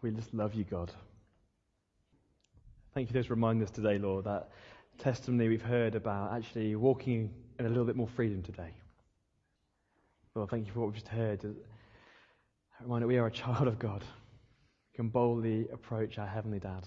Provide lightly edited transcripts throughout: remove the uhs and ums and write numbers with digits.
We just love you, God. Thank you for those reminders today, Lord, that testimony we've heard about actually walking in a little bit more freedom today. Lord, thank you for what we've just heard. A reminder we are a child of God. We can boldly approach our Heavenly Dad.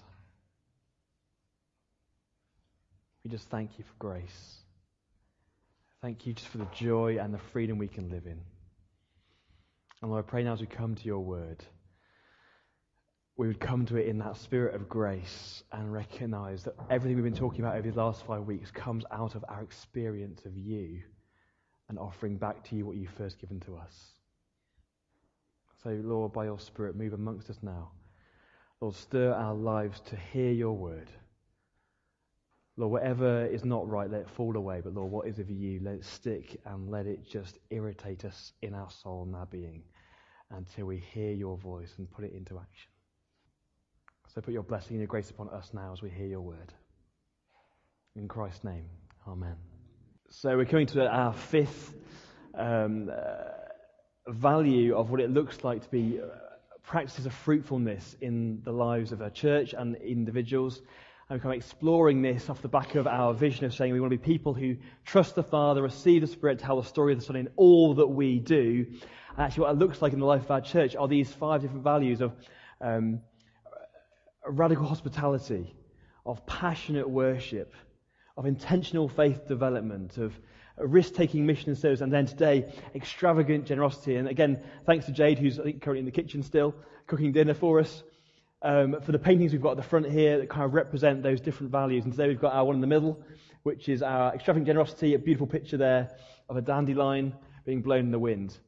We just thank you for grace. Thank you just for the joy and the freedom we can live in. And Lord, I pray now as we come to your word, we would come to it in that spirit of grace and recognize that everything we've been talking about over these last 5 weeks comes out of our experience of you and offering back to you what you've first given to us. So, Lord, by your Spirit, move amongst us now. Lord, stir our lives to hear your word. Lord, whatever is not right, let it fall away. But Lord, what is of you, let it stick and let it just irritate us in our soul and our being until we hear your voice and put it into action. So put your blessing and your grace upon us now as we hear your word. In Christ's name, amen. So we're coming to our fifth value of what it looks like to be practices of fruitfulness in the lives of our church and individuals. And we're kind of exploring this off the back of our vision of saying we want to be people who trust the Father, receive the Spirit, tell the story of the Son in all that we do. And actually what it looks like in the life of our church are these 5 different values of radical hospitality, of passionate worship, of intentional faith development, of risk-taking mission and service, and then today, extravagant generosity. And again, thanks to Jade, who's I think currently in the kitchen still, cooking dinner for us, for the paintings we've got at the front here that kind of represent those different values. And today we've got our one in the middle, which is our extravagant generosity, a beautiful picture there of a dandelion being blown in the wind.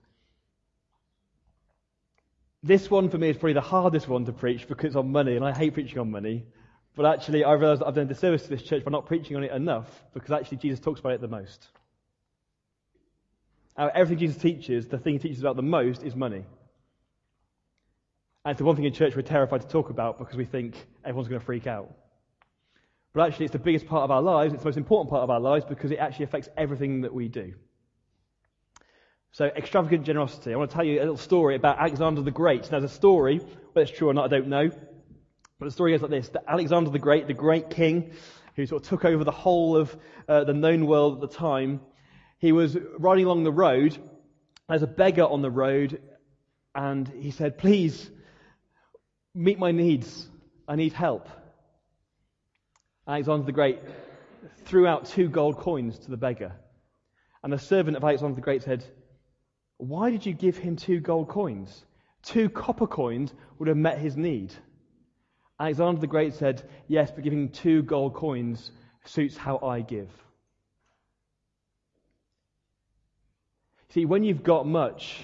This one for me is probably the hardest one to preach because it's on money, and I hate preaching on money. But actually, I realised that I've done a disservice to this church by not preaching on it enough, because actually Jesus talks about it the most. Everything Jesus teaches, the thing he teaches about the most is money. And it's the one thing in church we're terrified to talk about because we think everyone's going to freak out. But actually, it's the biggest part of our lives, it's the most important part of our lives because it actually affects everything that we do. So, extravagant generosity. I want to tell you a little story about Alexander the Great. Now, there's a story, whether it's true or not, I don't know. But the story goes like this. That Alexander the great king, who sort of took over the whole of the known world at the time, he was riding along the road. There's a beggar on the road, and he said, "Please, meet my needs. I need help." Alexander the Great threw out 2 gold coins to the beggar. And the servant of Alexander the Great said, "Why did you give him 2 gold coins? 2 copper coins would have met his need." Alexander the Great said, "Yes, but giving 2 gold coins suits how I give." See, when you've got much,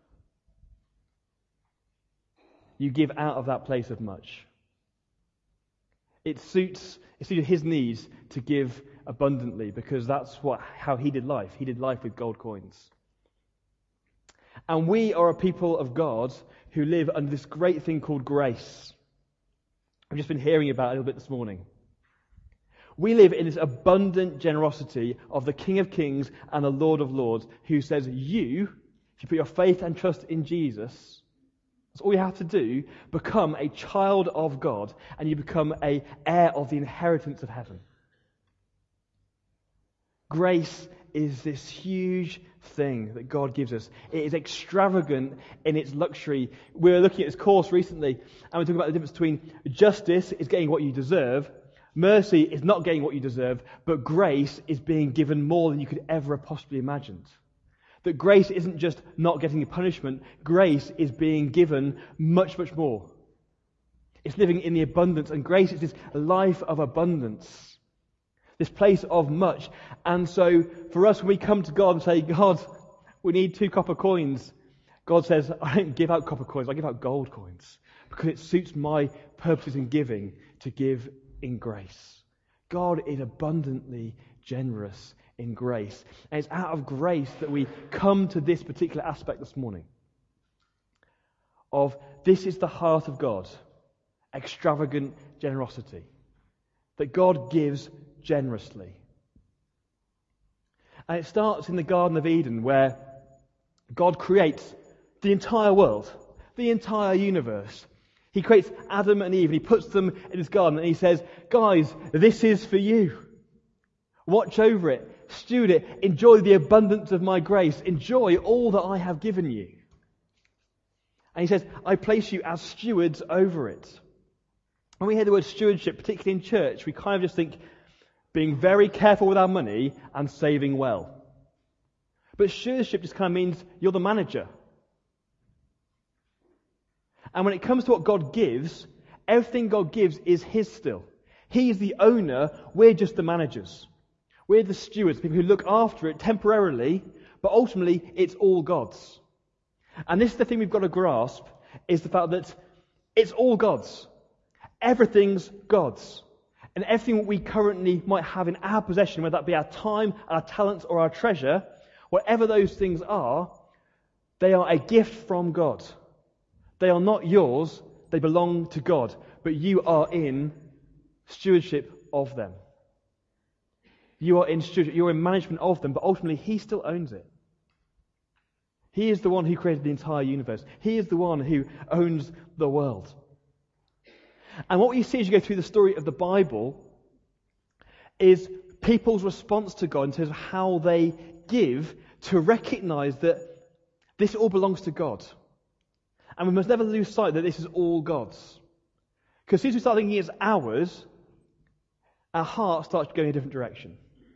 you give out of that place of much. It suited his needs to give abundantly because that's how he did life. He did life with gold coins. And we are a people of God who live under this great thing called grace. I've just been hearing about it a little bit this morning. We live in this abundant generosity of the King of Kings and the Lord of Lords, who says if you put your faith and trust in Jesus, that's all you have to do, become a child of God, and you become an heir of the inheritance of heaven. Grace is this huge thing that God gives us. It is extravagant in its luxury. We were looking at this course recently, and we're talking about the difference between justice is getting what you deserve, mercy is not getting what you deserve, but grace is being given more than you could ever have possibly imagined. That grace isn't just not getting a punishment, grace is being given much, much more. It's living in the abundance, and grace is this life of abundance. This place of much. And so for us, when we come to God and say, "God, we need 2 copper coins," God says, "I don't give out copper coins, I give out gold coins, because it suits my purposes in giving to give in grace." God is abundantly generous in grace. And it's out of grace that we come to this particular aspect this morning. Of this is the heart of God. Extravagant generosity. That God gives generously. And it starts in the Garden of Eden, where God creates the entire world, the entire universe. He creates Adam and Eve and he puts them in his garden and he says, guys, this is for you. Watch over it, steward it, enjoy the abundance of my grace, enjoy all that I have given you. And he says, I place you as stewards over it. When we hear the word stewardship, particularly in church, we kind of just think being very careful with our money and saving well. But stewardship just kind of means you're the manager. And when it comes to what God gives, everything God gives is His still. He's the owner, we're just the managers. We're the stewards, people who look after it temporarily, but ultimately it's all God's. And this is the thing we've got to grasp, is the fact that it's all God's. Everything's God's. And everything we currently might have in our possession, whether that be our time, our talents, or our treasure, whatever those things are, they are a gift from God. They are not yours, they belong to God, but you are in stewardship of them. You are in stewardship, you're in management of them, but ultimately He still owns it. He is the one who created the entire universe. He is the one who owns the world. And what you see as you go through the story of the Bible is people's response to God in terms of how they give to recognize that this all belongs to God. And we must never lose sight that this is all God's. Because as soon as we start thinking it's ours, our heart starts going a different direction.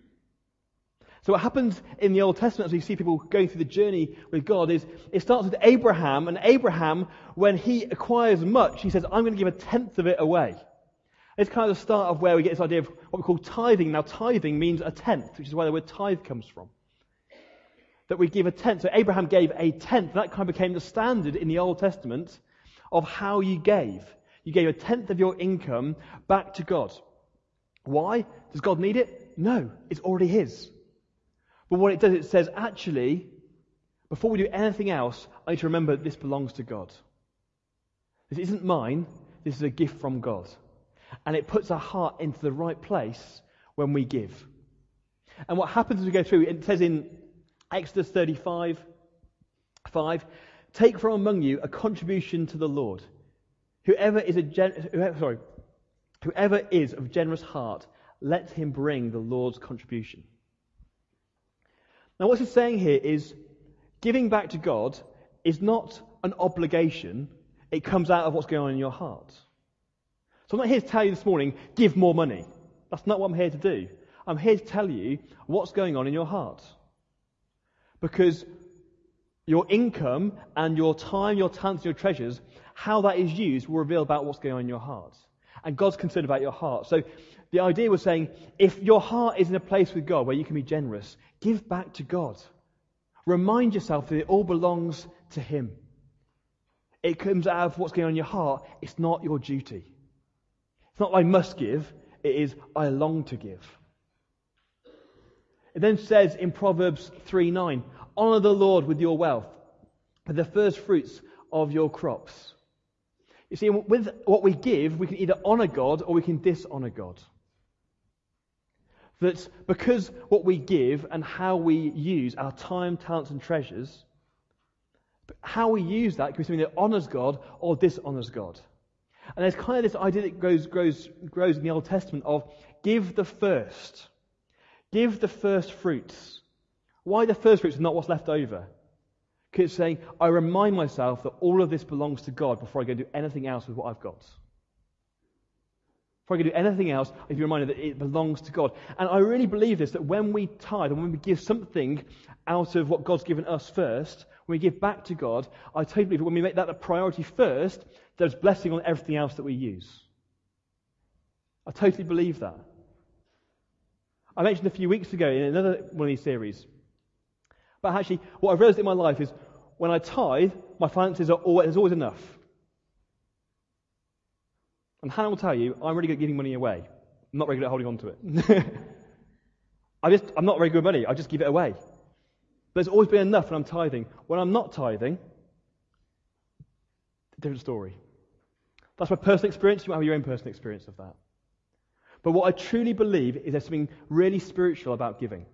So what happens in the Old Testament as we see people going through the journey with God is it starts with Abraham. And Abraham, when he acquires much, he says, I'm going to give 1/10 of it away. It's kind of the start of where we get this idea of what we call tithing. Now tithing means 1/10, which is where the word tithe comes from. That we give 1/10. So Abraham gave 1/10. And that kind of became the standard in the Old Testament of how you gave. You gave 1/10 of your income back to God. Why? Does God need it? No, it's already His. But what it does, it says, actually, before we do anything else, I need to remember that this belongs to God. This isn't mine, this is a gift from God. And it puts our heart into the right place when we give. And what happens as we go through, it says in Exodus 35:5, take from among you a contribution to the Lord. Whoever is of generous heart, let him bring the Lord's contribution. Now what it's saying here is giving back to God is not an obligation, it comes out of what's going on in your heart. So I'm not here to tell you this morning, give more money. That's not what I'm here to do. I'm here to tell you what's going on in your heart. Because your income and your time, your talents, your treasures, how that is used will reveal about what's going on in your heart. And God's concerned about your heart. So the idea was saying, if your heart is in a place with God where you can be generous, give back to God. Remind yourself that it all belongs to Him. It comes out of what's going on in your heart. It's not your duty. It's not I must give. It is I long to give. It then says in Proverbs 3:9, honour the Lord with your wealth, with the first fruits of your crops. You see, with what we give, we can either honour God or we can dishonour God. That because what we give and how we use our time, talents and treasures, how we use that can be something that honours God or dishonours God. And there's kind of this idea that grows in the Old Testament of give the first. Give the first fruits. Why the first fruits and not what's left over? Because it's saying, I remind myself that all of this belongs to God before I go do anything else with what I've got. Before I can do anything else, I be reminded that it belongs to God. And I really believe this, that when we tithe and when we give something out of what God's given us first, when we give back to God, I totally believe that when we make that the priority first, there's blessing on everything else that we use. I totally believe that. I mentioned a few weeks ago in another one of these series, but actually what I've realised in my life is when I tithe, my finances there's always enough. And Hannah will tell you, I'm really good at giving money away. I'm not very good at holding on to it. I'm not very good at money. I just give it away. But there's always been enough when I'm tithing. When I'm not tithing, different story. That's my personal experience. You might have your own personal experience of that. But what I truly believe is there's something really spiritual about giving.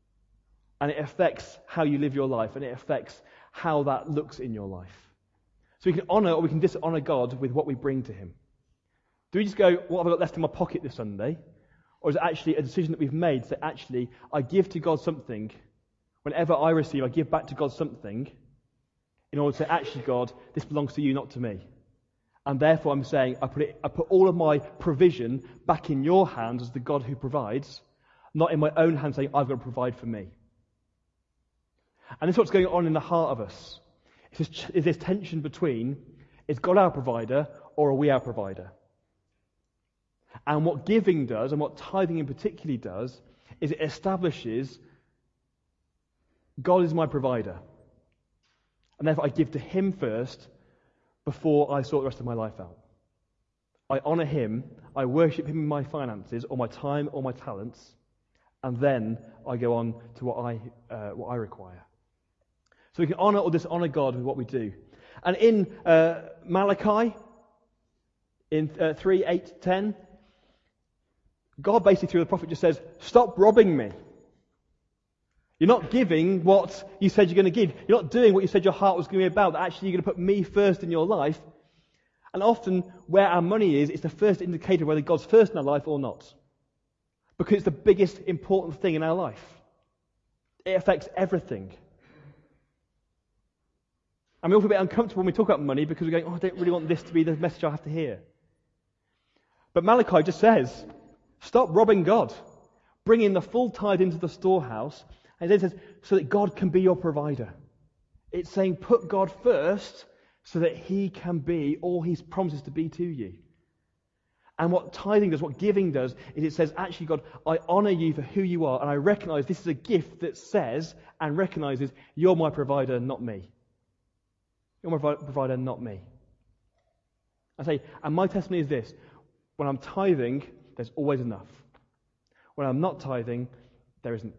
And it affects how you live your life, and it affects how that looks in your life. So we can honour or we can dishonour God with what we bring to him. Do we just go, what have I got left in my pocket this Sunday? Or is it actually a decision that we've made that actually I give to God something, whenever I receive, I give back to God something, in order to say, actually God, this belongs to you, not to me. And therefore I'm saying, I put all of my provision back in your hands as the God who provides, not in my own hands saying, I've got to provide for me. And this is what's going on in the heart of us. It's this tension between, is God our provider or are we our provider? And what giving does, and what tithing in particular does, is it establishes God is my provider. And therefore I give to him first before I sort the rest of my life out. I honour him, I worship him in my finances, or my time, or my talents, and then I go on to what I require. So we can honour or dishonour God with what we do. And in Malachi, in 3, 8, 10, God basically through the prophet just says, stop robbing me. You're not giving what you said you're going to give. You're not doing what you said your heart was going to be about. That actually you're going to put me first in your life. And often where our money is, it's the first indicator whether God's first in our life or not. Because it's the biggest important thing in our life. It affects everything. And we all feel a bit uncomfortable when we talk about money because we're going, I don't really want this to be the message I have to hear. But Malachi just says, stop robbing God. Bring in the full tithe into the storehouse. And then it says, so that God can be your provider. It's saying, put God first so that he can be all he's promises to be to you. And what tithing does, what giving does, is it says, actually, God, I honour you for who you are, and I recognise this is a gift that says and recognises you're my provider, not me. You're my provider, not me. I say, and my testimony is this: when I'm tithing, there's always enough. When I'm not tithing, there isn't.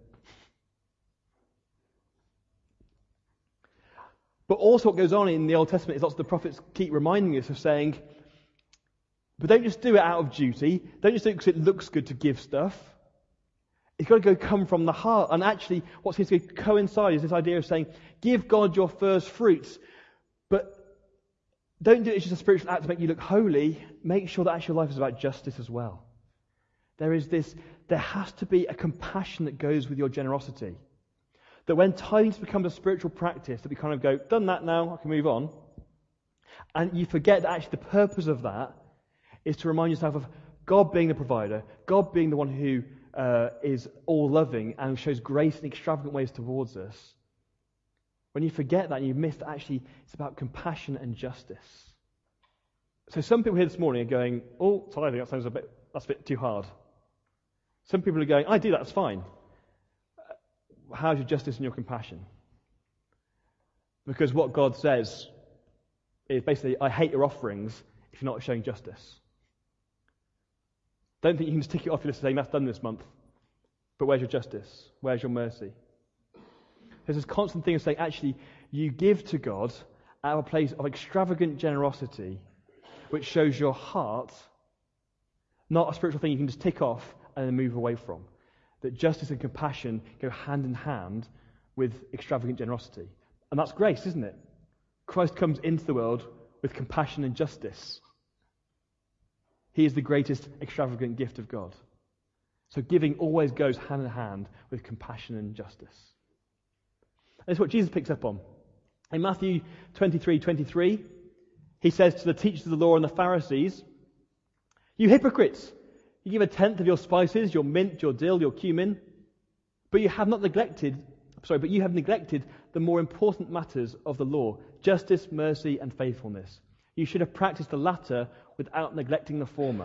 But also what goes on in the Old Testament is lots of the prophets keep reminding us of saying, but don't just do it out of duty. Don't just do it because it looks good to give stuff. It's got to come from the heart. And actually, what seems to coincide is this idea of saying, give God your first fruits, but don't do it as just a spiritual act to make you look holy. Make sure that actually your life is about justice as well. There has to be a compassion that goes with your generosity. That when tithing becomes a spiritual practice, that we kind of go, done that now, I can move on. And you forget that actually the purpose of that is to remind yourself of God being the provider, God being the one who is all-loving and shows grace in extravagant ways towards us. When you forget that and you miss that actually it's about compassion and justice. So some people here this morning are going, oh, tithing, that's a bit too hard. Some people are going, I do that, that's fine. How's your justice and your compassion? Because what God says is basically, I hate your offerings if you're not showing justice. Don't think you can just tick it off your list saying that's done this month. But where's your justice? Where's your mercy? There's this constant thing of saying, actually, you give to God out of a place of extravagant generosity, which shows your heart, not a spiritual thing you can just tick off and then move away from. That justice and compassion go hand in hand with extravagant generosity. And that's grace, isn't it? Christ comes into the world with compassion and justice. He is the greatest extravagant gift of God. So giving always goes hand in hand with compassion and justice. And it's what Jesus picks up on. In Matthew 23:23, he says to the teachers of the law and the Pharisees, you hypocrites! You give a tenth of your spices, your mint, your dill, your cumin, but you have neglected the more important matters of the law, justice, mercy, and faithfulness. You should have practiced the latter without neglecting the former.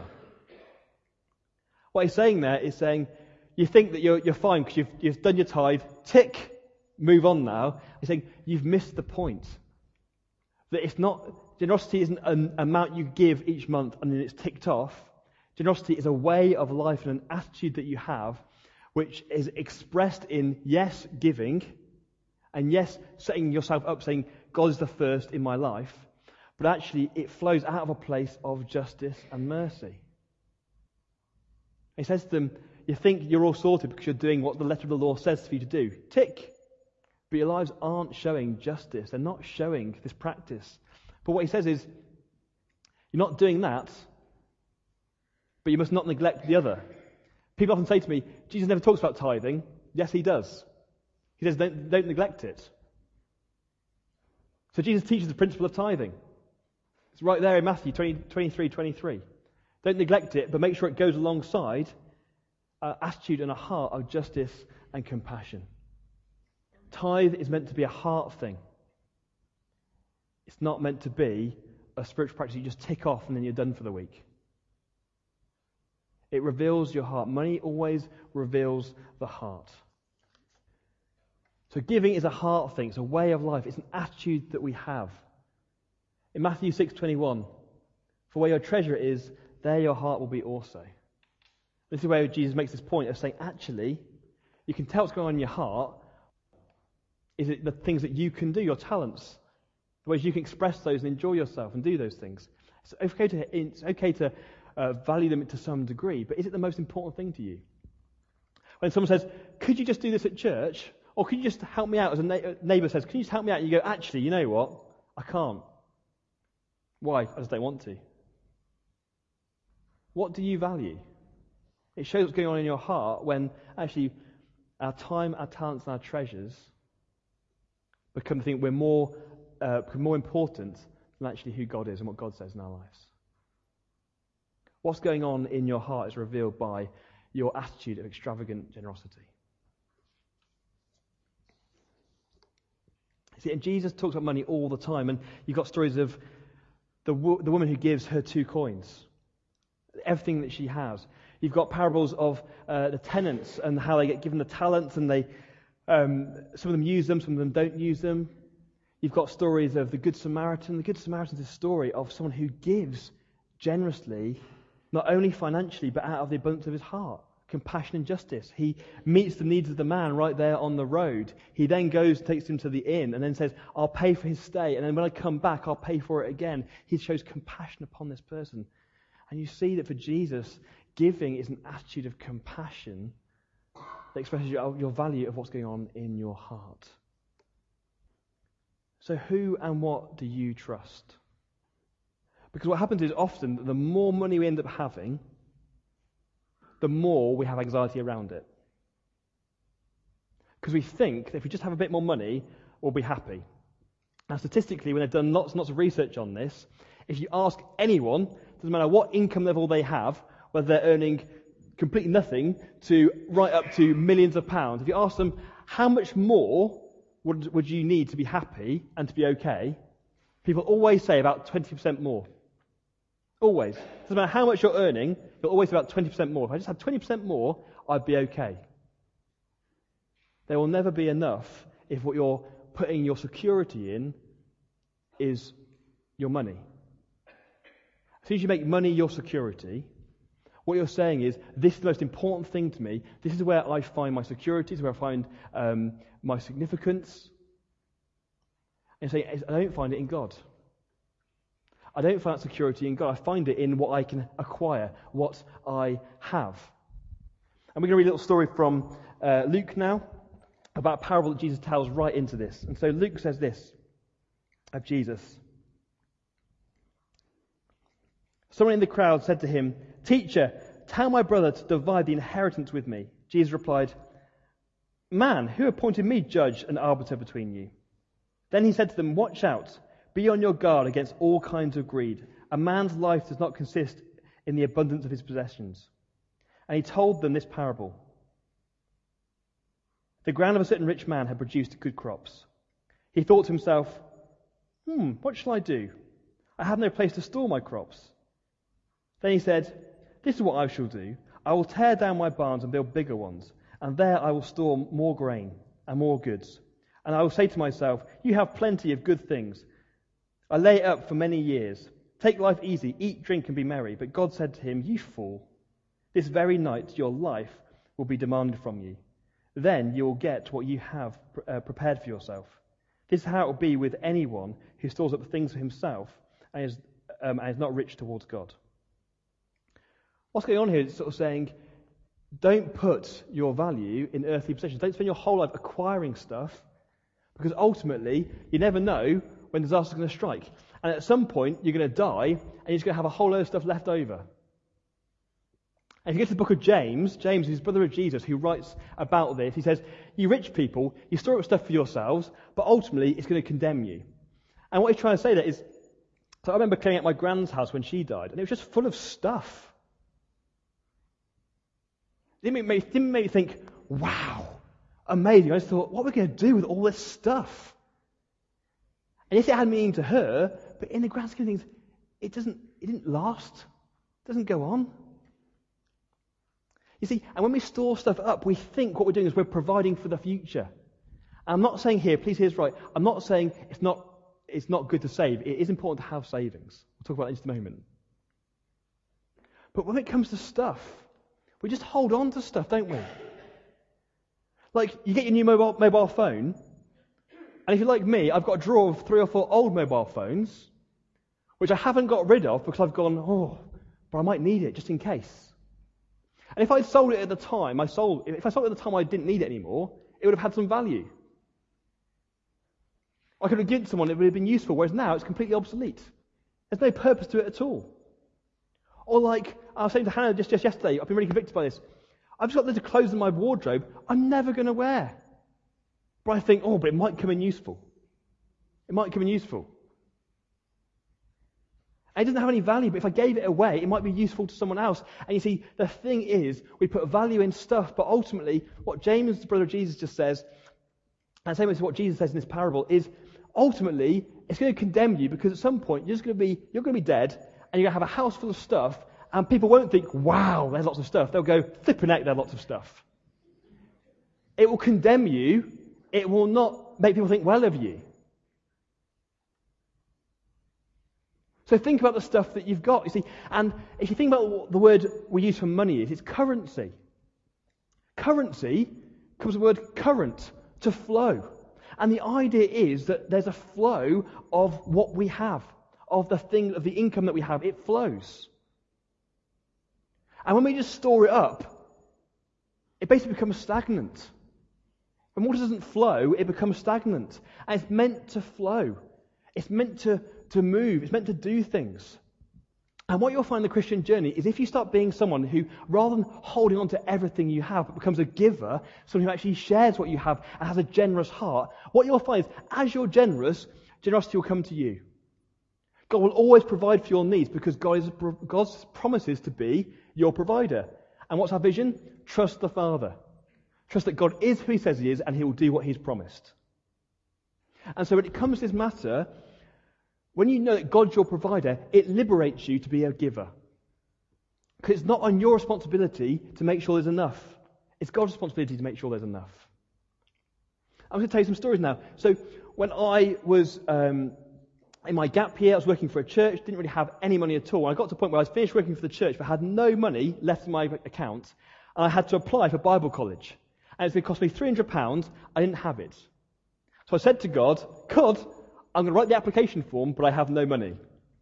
What he's saying there is saying, you think that you're fine because you've done your tithe, tick, move on now. He's saying, you've missed the point. That it's not, generosity isn't an amount you give each month and then it's ticked off. Generosity is a way of life and an attitude that you have which is expressed in, yes, giving, and yes, setting yourself up, saying, God is the first in my life, but actually it flows out of a place of justice and mercy. He says to them, you think you're all sorted because you're doing what the letter of the law says for you to do. Tick. But your lives aren't showing justice. They're not showing this practice. But what he says is, you're not doing that, but you must not neglect the other. People often say to me, Jesus never talks about tithing. Yes, he does. He says, don't neglect it. So Jesus teaches the principle of tithing. It's right there in Matthew 23:23. Don't neglect it, but make sure it goes alongside an attitude and a heart of justice and compassion. Tithe is meant to be a heart thing. It's not meant to be a spiritual practice you just tick off and then you're done for the week. It reveals your heart. Money always reveals the heart. So giving is a heart thing. It's a way of life. It's an attitude that we have. In Matthew 6:21, for where your treasure is, there your heart will be also. This is where Jesus makes this point of saying, actually, you can tell what's going on in your heart. Is it the things that you can do, your talents, the ways you can express those and enjoy yourself and do those things? It's okay to value them to some degree, but is it the most important thing to you? When someone says, could you just do this at church? Or could you just help me out? As a neighbour says, can you just help me out? And you go, actually, you know what? I can't. Why? I just don't want to. What do you value? It shows what's going on in your heart when actually our time, our talents, and our treasures become the thing become more important than actually who God is and what God says in our lives. What's going on in your heart is revealed by your attitude of extravagant generosity. See, and Jesus talks about money all the time, and you've got stories of the woman who gives her 2 coins, everything that she has. You've got parables of the tenants and how they get given the talents, and some of them use them, some of them don't use them. You've got stories of the Good Samaritan. The Good Samaritan is a story of someone who gives generously, not only financially, but out of the abundance of his heart. Compassion and justice. He meets the needs of the man right there on the road. He then goes, takes him to the inn, and then says, I'll pay for his stay, and then when I come back, I'll pay for it again. He shows compassion upon this person. And you see that for Jesus, giving is an attitude of compassion that expresses your value of what's going on in your heart. So who and what do you trust? Because what happens is often the more money we end up having, the more we have anxiety around it. Because we think that if we just have a bit more money, we'll be happy. Now, statistically, when they've done lots and lots of research on this, if you ask anyone, doesn't matter what income level they have, whether they're earning completely nothing to right up to millions of pounds, if you ask them, how much more would you need to be happy and to be okay? People always say about 20% more. Always. Doesn't matter how much you're earning, you'll always say about 20% more. If I just had 20% more, I'd be okay. There will never be enough if what you're putting your security in is your money. As soon as you make money your security, what you're saying is, this is the most important thing to me. This is where I find my security, this is where I find my significance. And you're saying, I don't find it in God. I don't find that security in God. I find it in what I can acquire, what I have. And we're going to read a little story from Luke now about a parable that Jesus tells right into this. And so Luke says this of Jesus. Someone in the crowd said to him, Teacher, tell my brother to divide the inheritance with me. Jesus replied, Man, who appointed me judge and arbiter between you? Then he said to them, Watch out. Be on your guard against all kinds of greed. A man's life does not consist in the abundance of his possessions. And he told them this parable. The ground of a certain rich man had produced good crops. He thought to himself, what shall I do? I have no place to store my crops. Then he said, This is what I shall do. I will tear down my barns and build bigger ones, and there I will store more grain and more goods. And I will say to myself, You have plenty of good things. I lay it up for many years. Take life easy, eat, drink, and be merry. But God said to him, You fool, this very night your life will be demanded from you. Then you will get what you have prepared for yourself. This is how it will be with anyone who stores up things for himself and is not rich towards God. What's going on here is sort of saying, don't put your value in earthly possessions. Don't spend your whole life acquiring stuff, because ultimately you never know when disaster is going to strike. And at some point, you're going to die, and you're just going to have a whole load of stuff left over. And if you get to the book of James, James is brother of Jesus, who writes about this. He says, you rich people, you store up stuff for yourselves, but ultimately it's going to condemn you. And what he's trying to say there is, so I remember cleaning out my grand's house when she died, and it was just full of stuff. It didn't make me think, wow, amazing. I just thought, what are we going to do with all this stuff? And yes, it had meaning to her, but in the grand scheme of things, it didn't last. It doesn't go on. You see, and when we store stuff up, we think what we're doing is we're providing for the future. And I'm not saying here, please hear this right, I'm not saying it's not good to save. It is important to have savings. We'll talk about that in just a moment. But when it comes to stuff, we just hold on to stuff, don't we? Like, you get your new mobile phone, and if you're like me, I've got a drawer of 3 or 4 old mobile phones, which I haven't got rid of because I've gone, but I might need it just in case. And if I'd sold it at the time, if I sold it at the time I didn't need it anymore, it would have had some value. I could have given it to someone, it would have been useful, whereas now it's completely obsolete. There's no purpose to it at all. Or like, I was saying to Hannah just yesterday, I've been really convicted by this. I've just got loads of clothes in my wardrobe I'm never going to wear. But I think, but it might come in useful. It might come in useful. And it doesn't have any value, but if I gave it away, it might be useful to someone else. And you see, the thing is, we put value in stuff, but ultimately, what James, the brother of Jesus, just says, and same as what Jesus says in this parable, is ultimately, it's going to condemn you because at some point, you're going to be dead, and you're going to have a house full of stuff, and people won't think, wow, there's lots of stuff. They'll go, flipping heck, there's lots of stuff. It will condemn you. It will not make people think well of you. So think about the stuff that you've got, you see. And if you think about what the word we use for money is, it's currency. Currency comes from the word current, to flow. And the idea is that there's a flow of what we have, of the income that we have. It flows. And when we just store it up, it basically becomes stagnant. When water doesn't flow, it becomes stagnant. And it's meant to flow. It's meant to move. It's meant to do things. And what you'll find in the Christian journey is if you start being someone who, rather than holding on to everything you have, becomes a giver, someone who actually shares what you have and has a generous heart, what you'll find is as you're generous, generosity will come to you. God will always provide for your needs because God's promises to be your provider. And what's our vision? Trust the Father. Trust that God is who He says He is and He will do what He's promised. And so when it comes to this matter, when you know that God's your provider, it liberates you to be a giver. Because it's not on your responsibility to make sure there's enough. It's God's responsibility to make sure there's enough. I'm going to tell you some stories now. So when I was in my gap year, I was working for a church, didn't really have any money at all. I got to a point where I was finished working for the church, but had no money left in my account, and I had to apply for Bible college. And it's going to cost me £300. I didn't have it. So I said to God, I'm going to write the application form, but I have no money.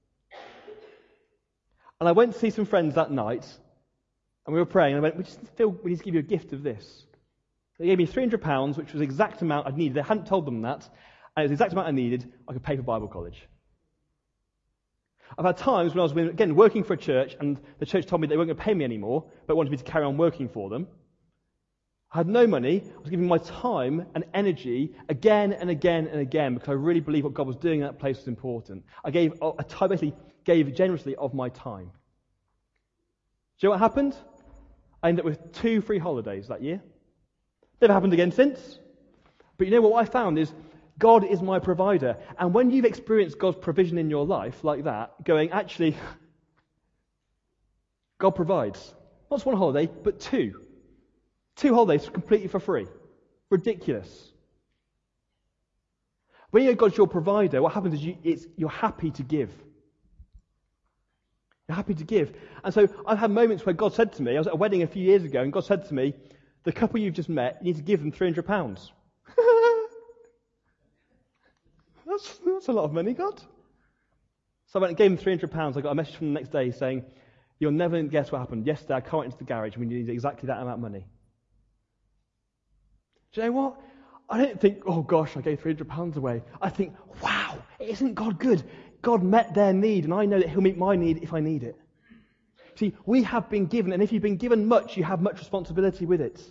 And I went to see some friends that night, and we were praying, and I went, we just feel we need to give you a gift of this. They gave me £300, which was the exact amount I needed. I hadn't told them that, and it was the exact amount I needed. I could pay for Bible college. I've had times when I was, again, working for a church, and the church told me they weren't going to pay me anymore, but wanted me to carry on working for them. I had no money. I was giving my time and energy again and again and again because I really believed what God was doing in that place was important. I basically gave generously of my time. Do you know what happened? I ended up with 2 free holidays that year. Never happened again since. But you know what I found is God is my provider. And when you've experienced God's provision in your life like that, going, actually, God provides. Not just 1 holiday, but 2. 2 holidays completely for free. Ridiculous. When you know God's your provider, what happens is you're happy to give. You're happy to give. And so I've had moments where God said to me, I was at a wedding a few years ago, and God said to me, the couple you've just met, you need to give them £300. That's a lot of money, God. So I went and gave them £300. I got a message from the next day saying, you'll never guess what happened. Yesterday I went into the garage and we needed exactly that amount of money. Do you know what? I don't think, oh gosh, I gave £300 away. I think, wow, isn't God good? God met their need, and I know that he'll meet my need if I need it. See, we have been given, and if you've been given much, you have much responsibility with it.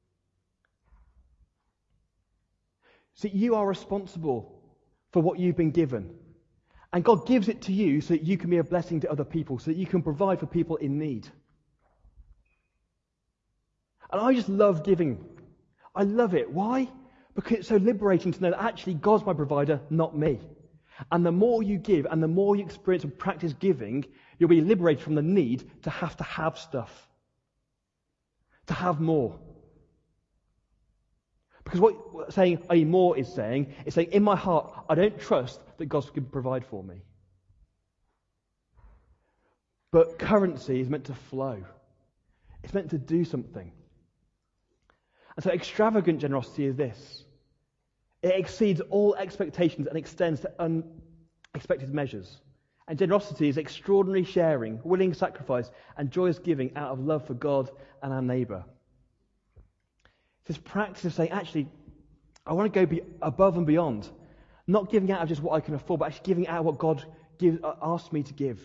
See, you are responsible for what you've been given. And God gives it to you so that you can be a blessing to other people, so that you can provide for people in need. And I just love giving. I love it. Why? Because it's so liberating to know that actually God's my provider, not me. And the more you give and the more you experience and practice giving, you'll be liberated from the need to have stuff. To have more. Because what saying I need more is saying, in my heart, I don't trust that God's going to provide for me. But currency is meant to flow. It's meant to do something. And so extravagant generosity is this. It exceeds all expectations and extends to unexpected measures. And generosity is extraordinary sharing, willing sacrifice, and joyous giving out of love for God and our neighbour. This practice of saying, actually, I want to go above and beyond. Not giving out of just what I can afford, but actually giving out of what God asks me to give.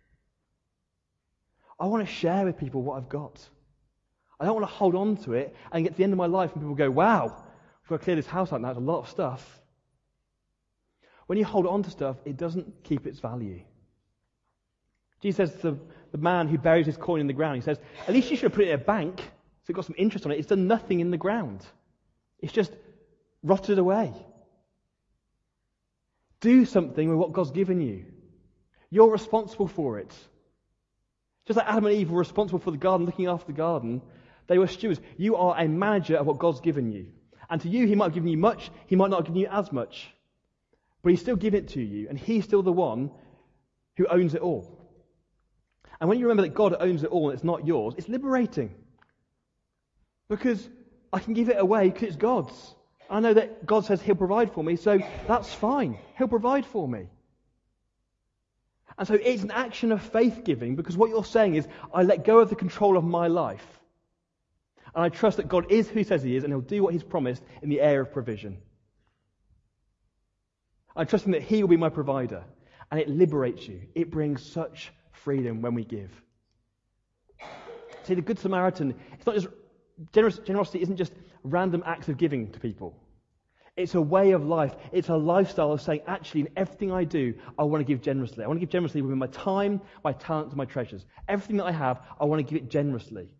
I want to share with people what I've got. I don't want to hold on to it and get to the end of my life and people go, wow, I've got to clear this house out now. It's a lot of stuff. When you hold on to stuff, it doesn't keep its value. Jesus says to the man who buries his coin in the ground, he says, at least you should have put it in a bank so it got some interest on it. It's done nothing in the ground. It's just rotted away. Do something with what God's given you. You're responsible for it. Just like Adam and Eve were responsible for the garden, looking after the garden, they were stewards. You are a manager of what God's given you. And to you, he might have given you much, he might not have given you as much. But he's still given it to you, and he's still the one who owns it all. And when you remember that God owns it all and it's not yours, it's liberating. Because I can give it away because it's God's. I know that God says he'll provide for me, so that's fine. He'll provide for me. And so it's an action of faith giving, because what you're saying is, I let go of the control of my life. And I trust that God is who he says he is, and he'll do what he's promised in the area of provision. I trust him that he will be my provider. And it liberates you. It brings such freedom when we give. See, the Good Samaritan, it's not just generosity isn't just random acts of giving to people. It's a way of life. It's a lifestyle of saying, actually, in everything I do, I want to give generously. I want to give generously with my time, my talents, and my treasures. Everything that I have, I want to give it generously.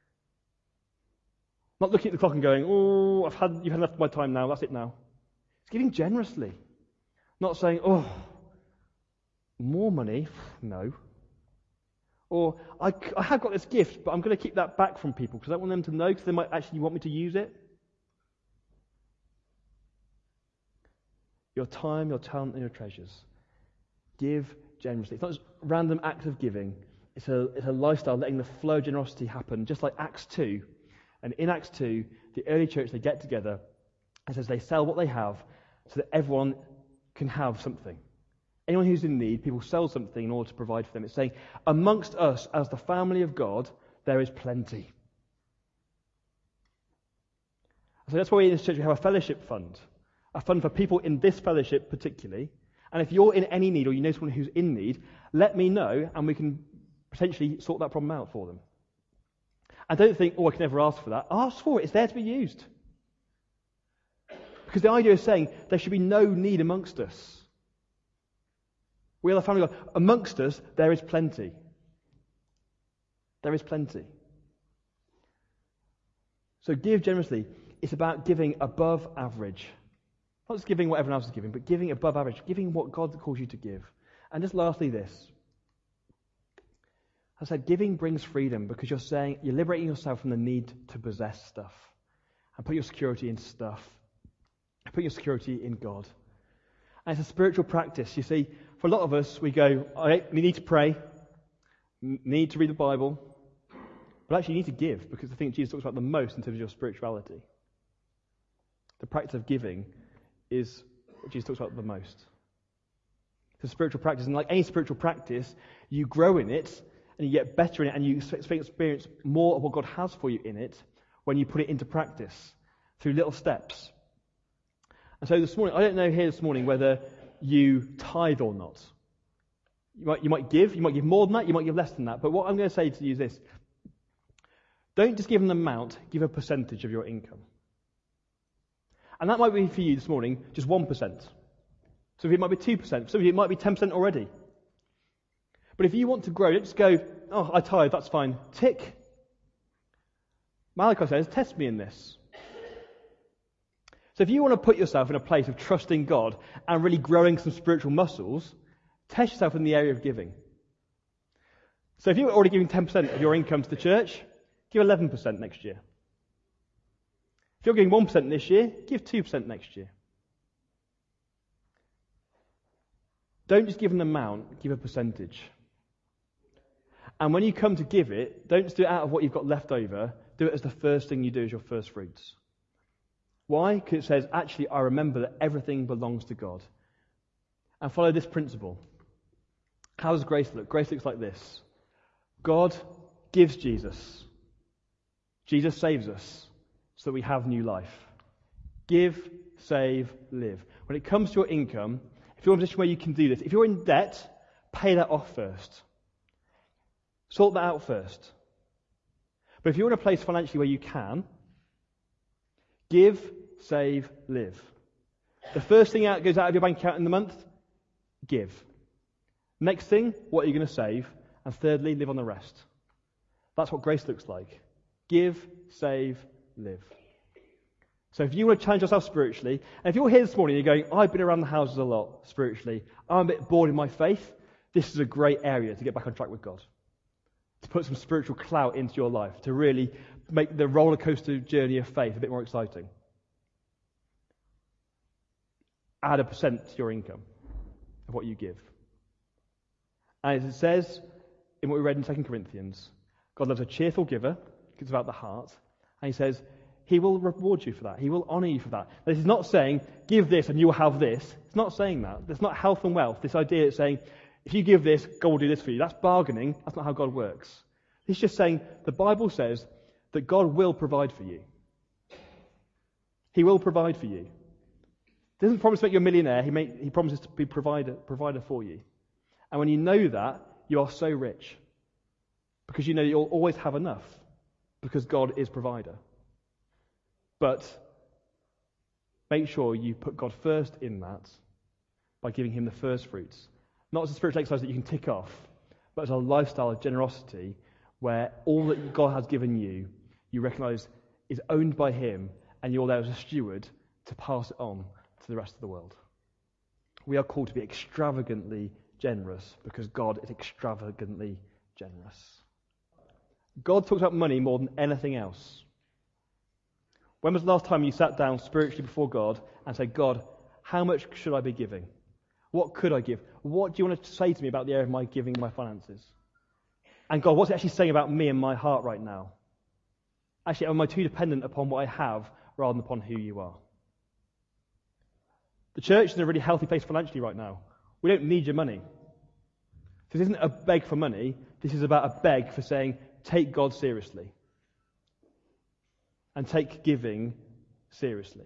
Not looking at the clock and going, oh, you've had enough of my time now, that's it now. It's giving generously. Not saying, oh, more money? No. Or, I have got this gift, but I'm going to keep that back from people because I don't want them to know because they might actually want me to use it. Your time, your talent, and your treasures. Give generously. It's not just random acts of giving. It's a lifestyle letting the flow of generosity happen, just like Acts 2. And in Acts 2, the early church, they get together and says they sell what they have so that everyone can have something. Anyone who's in need, people sell something in order to provide for them. It's saying, amongst us as the family of God, there is plenty. So that's why in this church we have a fellowship fund. A fund for people in this fellowship particularly. And if you're in any need or you know someone who's in need, let me know and we can potentially sort that problem out for them. And don't think, oh, I can never ask for that. Ask for it. It's there to be used. Because the idea is saying there should be no need amongst us. We are the family of God. Amongst us, there is plenty. There is plenty. So give generously. It's about giving above average. Not just giving what everyone else is giving, but giving above average. Giving what God calls you to give. And just lastly this. I said giving brings freedom because you're liberating yourself from the need to possess stuff. And put your security in stuff. And put your security in God. And it's a spiritual practice. You see, for a lot of us, we go, we need to pray, need to read the Bible, but actually you need to give, because the thing Jesus talks about the most in terms of your spirituality. The practice of giving is what Jesus talks about the most. It's a spiritual practice, and like any spiritual practice, you grow in it, and you get better in it, and you experience more of what God has for you in it when you put it into practice through little steps. And so this morning, I don't know here this morning whether you tithe or not. You might give more than that, you might give less than that. But what I'm going to say to you is this. Don't just give an amount, give a percentage of your income. And that might be for you this morning, just 1%. So if it might be 2%, some of you it might be 10% already. But if you want to grow, don't just go, oh, I tithe, that's fine. Tick. Malachi says, test me in this. So if you want to put yourself in a place of trusting God and really growing some spiritual muscles, test yourself in the area of giving. So if you're already giving 10% of your income to the church, give 11% next year. If you're giving 1% this year, give 2% next year. Don't just give an amount, give a percentage. And when you come to give it, don't just do it out of what you've got left over. Do it as the first thing you do as your first fruits. Why? Because it says, actually, I remember that everything belongs to God. And follow this principle. How does grace look? Grace looks like this. God gives Jesus. Jesus saves us so that we have new life. Give, save, live. When it comes to your income, if you're in a position where you can do this, if you're in debt, pay that off first. Sort that out first. But if you're in a place financially where you can, give, save, live. The first thing that goes out of your bank account in the month, give. Next thing, what are you going to save? And thirdly, live on the rest. That's what grace looks like. Give, save, live. So if you want to challenge yourself spiritually, and if you're here this morning and you're going, I've been around the houses a lot spiritually, I'm a bit bored in my faith, this is a great area to get back on track with God. To put some spiritual clout into your life, to really make the roller coaster journey of faith a bit more exciting. Add 1% to your income of what you give. And as it says in what we read in 2 Corinthians, God loves a cheerful giver, because it's about the heart, and he says, he will reward you for that. He will honour you for that. This is not saying, give this and you will have this. It's not saying that. It's not health and wealth. This idea is saying, if you give this, God will do this for you. That's bargaining. That's not how God works. It's just saying, the Bible says that God will provide for you. He will provide for you. He doesn't promise to make you a millionaire. He promises to be provider for you. And when you know that, you are so rich. Because you know you'll always have enough. Because God is provider. But make sure you put God first in that by giving him the first fruits. Not as a spiritual exercise that you can tick off, but as a lifestyle of generosity where all that God has given you, you recognise is owned by him, and you're there as a steward to pass it on to the rest of the world. We are called to be extravagantly generous because God is extravagantly generous. God talks about money more than anything else. When was the last time you sat down spiritually before God and said, God, how much should I be giving? What could I give? What do you want to say to me about the area of my giving, my finances? And God, what's it actually saying about me and my heart right now? Actually, am I too dependent upon what I have rather than upon who you are? The church is in a really healthy place financially right now. We don't need your money. This isn't a beg for money. This is about a beg for saying, take God seriously. And take giving seriously.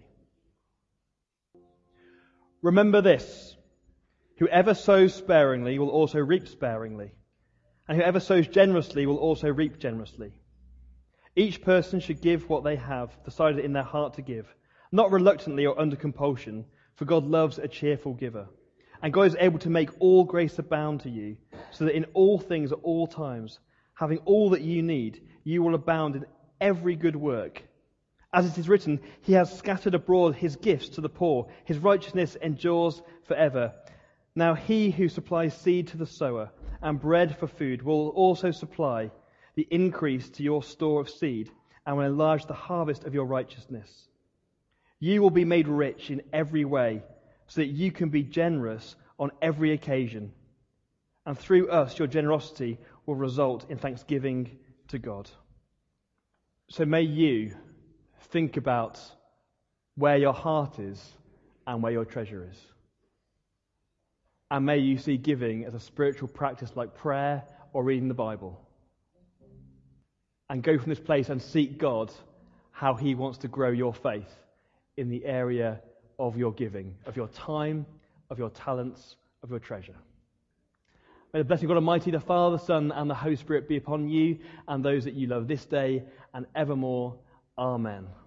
Remember this. Whoever sows sparingly will also reap sparingly. And whoever sows generously will also reap generously. Each person should give what they have decided in their heart to give, not reluctantly or under compulsion, for God loves a cheerful giver. And God is able to make all grace abound to you, so that in all things at all times, having all that you need, you will abound in every good work. As it is written, he has scattered abroad his gifts to the poor. His righteousness endures forever. Now he who supplies seed to the sower and bread for food will also supply the increase to your store of seed and will enlarge the harvest of your righteousness. You will be made rich in every way so that you can be generous on every occasion. And through us, your generosity will result in thanksgiving to God. So may you think about where your heart is and where your treasure is. And may you see giving as a spiritual practice like prayer or reading the Bible. And go from this place and seek God how he wants to grow your faith in the area of your giving, of your time, of your talents, of your treasure. May the blessing of God Almighty, the Father, the Son, and the Holy Spirit be upon you and those that you love this day and evermore. Amen.